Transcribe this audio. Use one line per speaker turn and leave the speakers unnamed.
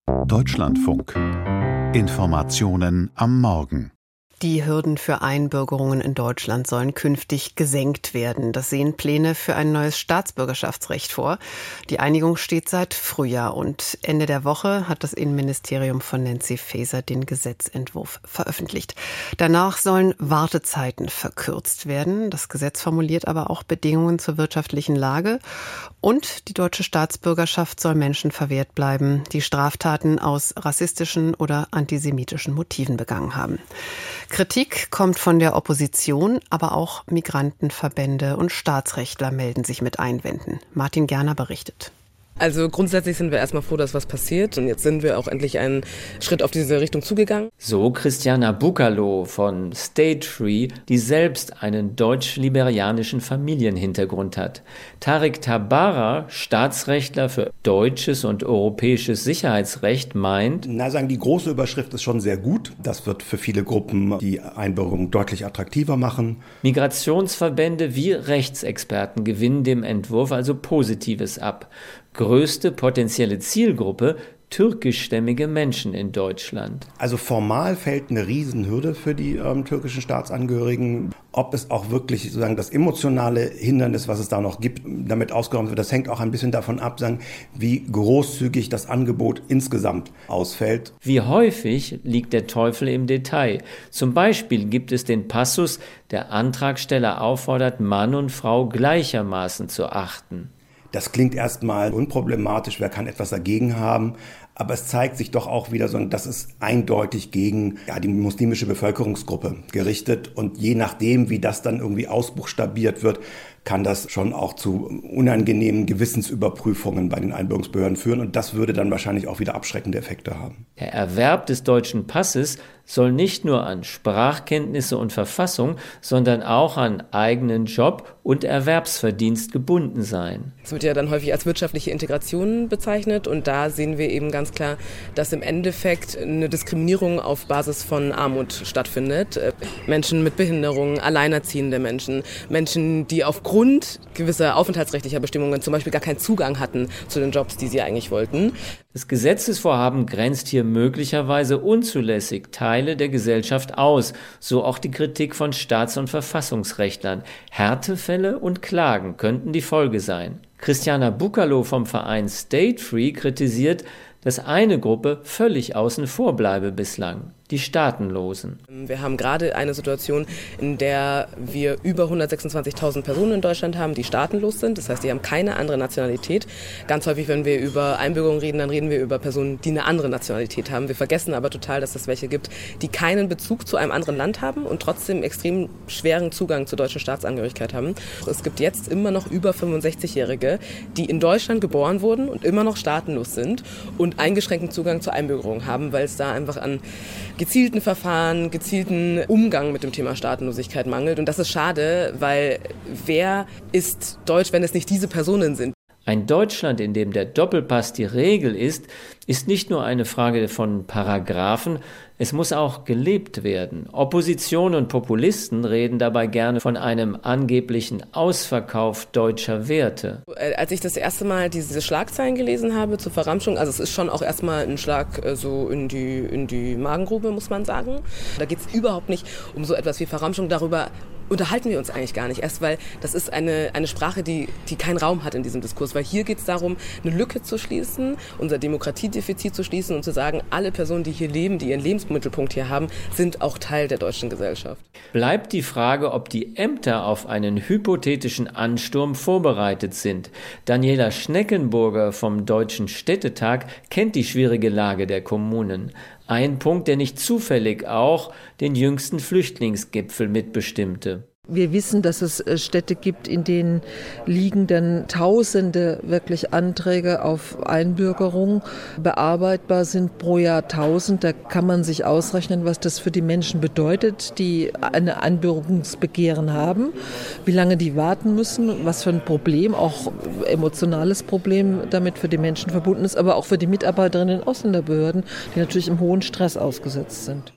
Deutschlandfunk. Informationen am Morgen.
Die Hürden für Einbürgerungen in Deutschland sollen künftig gesenkt werden. Das sehen Pläne für ein neues Staatsbürgerschaftsrecht vor. Die Einigung steht seit Frühjahr und Ende der Woche hat das Innenministerium von Nancy Faeser den Gesetzentwurf veröffentlicht. Danach sollen Wartezeiten verkürzt werden. Das Gesetz formuliert aber auch Bedingungen zur wirtschaftlichen Lage. Und die deutsche Staatsbürgerschaft soll Menschen verwehrt bleiben, die Straftaten aus rassistischen oder antisemitischen Motiven begangen haben. Kritik kommt von der Opposition, aber auch Migrantenverbände und Staatsrechtler melden sich mit Einwänden. Martin Gerner berichtet.
Also grundsätzlich sind wir erstmal froh, dass was passiert. Und jetzt sind wir auch endlich einen Schritt auf diese Richtung zugegangen.
So Christiana Bucalo von State Free, die selbst einen deutsch-liberianischen Familienhintergrund hat. Tarek Tabara, Staatsrechtler für deutsches und europäisches Sicherheitsrecht, meint:
Die große Überschrift ist schon sehr gut. Das wird für viele Gruppen die Einbürgerung deutlich attraktiver machen.
Migrationsverbände wie Rechtsexperten gewinnen dem Entwurf also Positives ab. Größte potenzielle Zielgruppe: türkischstämmige Menschen in Deutschland.
Also formal fällt eine Riesenhürde für die türkischen Staatsangehörigen. Ob es auch wirklich sozusagen das emotionale Hindernis, was es da noch gibt, damit ausgeräumt wird, das hängt auch ein bisschen davon ab, wie großzügig das Angebot insgesamt ausfällt.
Wie häufig liegt der Teufel im Detail? Zum Beispiel gibt es den Passus, der Antragsteller auffordert, Mann und Frau gleichermaßen zu achten.
Das klingt erstmal unproblematisch, wer kann etwas dagegen haben, aber es zeigt sich doch auch wieder, dass es eindeutig gegen die muslimische Bevölkerungsgruppe gerichtet, und je nachdem, wie das dann irgendwie ausbuchstabiert wird, kann das schon auch zu unangenehmen Gewissensüberprüfungen bei den Einbürgerungsbehörden führen, und das würde dann wahrscheinlich auch wieder abschreckende Effekte haben.
Der Erwerb des deutschen Passes soll nicht nur an Sprachkenntnisse und Verfassung, sondern auch an eigenen Job und Erwerbsverdienst gebunden sein.
Es wird ja dann häufig als wirtschaftliche Integration bezeichnet, und da sehen wir eben ganz klar, dass im Endeffekt eine Diskriminierung auf Basis von Armut stattfindet. Menschen mit Behinderungen, alleinerziehende Menschen, Menschen, die aufgrund gewisser aufenthaltsrechtlicher Bestimmungen zum Beispiel gar keinen Zugang hatten zu den Jobs, die sie eigentlich wollten.
Das Gesetzesvorhaben grenzt hier möglicherweise unzulässig Teile der Gesellschaft aus, so auch die Kritik von Staats- und Verfassungsrechtlern. Härtefälle und Klagen könnten die Folge sein. Christiana Bucalo vom Verein State Free kritisiert, dass eine Gruppe völlig außen vor bleibe bislang: die Staatenlosen.
Wir haben gerade eine Situation, in der wir über 126.000 Personen in Deutschland haben, die staatenlos sind. Das heißt, die haben keine andere Nationalität. Ganz häufig, wenn wir über Einbürgerung reden, dann reden wir über Personen, die eine andere Nationalität haben. Wir vergessen aber total, dass es welche gibt, die keinen Bezug zu einem anderen Land haben und trotzdem extrem schweren Zugang zur deutschen Staatsangehörigkeit haben. Es gibt jetzt immer noch über 65-Jährige, die in Deutschland geboren wurden und immer noch staatenlos sind und eingeschränkten Zugang zur Einbürgerung haben, weil es da einfach an gezielten Verfahren, gezielten Umgang mit dem Thema Staatenlosigkeit mangelt. Und das ist schade, weil wer ist deutsch, wenn es nicht diese Personen sind?
Ein Deutschland, in dem der Doppelpass die Regel ist nicht nur eine Frage von Paragraphen, es muss auch gelebt werden. Opposition und Populisten reden dabei gerne von einem angeblichen Ausverkauf deutscher Werte.
Als ich das erste Mal diese Schlagzeilen gelesen habe zur Verramschung, also es ist schon auch erstmal ein Schlag so in die Magengrube, muss man sagen. Da geht es überhaupt nicht um so etwas wie Verramschung, darüber unterhalten wir uns eigentlich gar nicht. Erst weil das ist eine Sprache, die keinen Raum hat in diesem Diskurs. Weil hier geht es darum, eine Lücke zu schließen, unser Demokratiedefizit zu schließen und zu sagen, alle Personen, die hier leben, die ihren Lebensmittelpunkt hier haben, sind auch Teil der deutschen Gesellschaft.
Bleibt die Frage, ob die Ämter auf einen hypothetischen Ansturm vorbereitet sind. Daniela Schneckenburger vom Deutschen Städtetag kennt die schwierige Lage der Kommunen. Ein Punkt, der nicht zufällig auch den jüngsten Flüchtlingsgipfel mitbestimmte.
Wir wissen, dass es Städte gibt, in denen liegen dann Tausende wirklich Anträge auf Einbürgerung bearbeitbar sind pro Jahr 1000. Da kann man sich ausrechnen, was das für die Menschen bedeutet, die ein Einbürgerungsbegehren haben, wie lange die warten müssen, was für ein Problem, auch emotionales Problem damit für die Menschen verbunden ist, aber auch für die Mitarbeiterinnen in Ausländerbehörden, die natürlich im hohen Stress ausgesetzt sind.